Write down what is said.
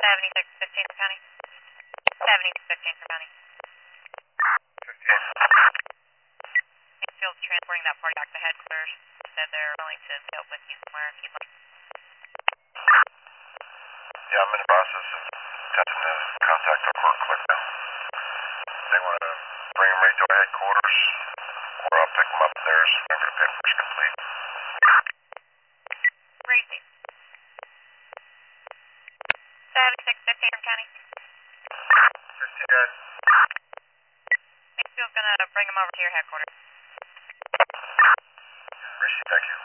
7615 for County. 7615 for County. 15. Field's transporting that party back to headquarters. Said they're willing to meet up with you somewhere if you'd like. Yeah, I'm in the process of attempting to contact our court clerk now. They want to bring them right to our headquarters, or I'll pick them up there as soon as the paperwork's complete. Crazy. 7615 from County. 15, guys. Field's gonna bring them over to your headquarters. Rishi, thank you.